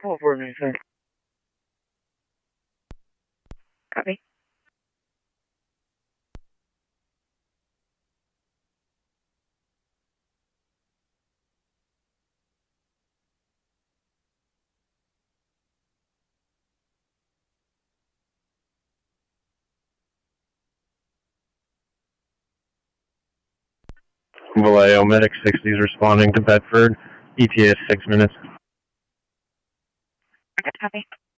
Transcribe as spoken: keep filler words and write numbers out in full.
Call for me, sir. Copy. Vallejo, Medic sixty is responding to Bedford. E T A is six minutes. Copy.